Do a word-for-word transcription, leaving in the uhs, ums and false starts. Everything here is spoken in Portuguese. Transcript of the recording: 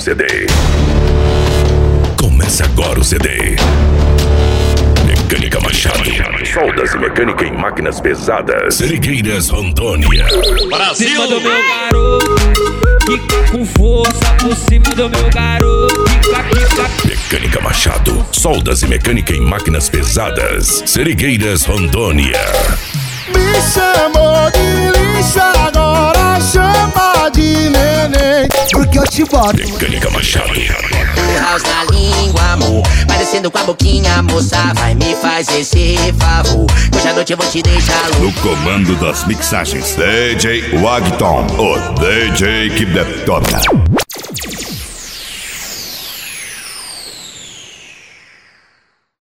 C D. Começa agora o C D. Mecânica Machado. Soldas e mecânica em máquinas pesadas. Serigueiras, Rondônia. Brasil! Cima do meu garoto, fica com força por cima do meu garoto. Fica, fica. Mecânica Machado. Soldas e mecânica em máquinas pesadas. Serigueiras, Rondônia. Me chamou de lixo, agora chama de neném, porque eu te boto. Mecânica Machado. House na língua, amor, parecendo com a boquinha, moça. Vai me fazer esse favor, hoje à noite eu vou te deixar louco. No comando das mixagens, D J Wagton, o D J que detona.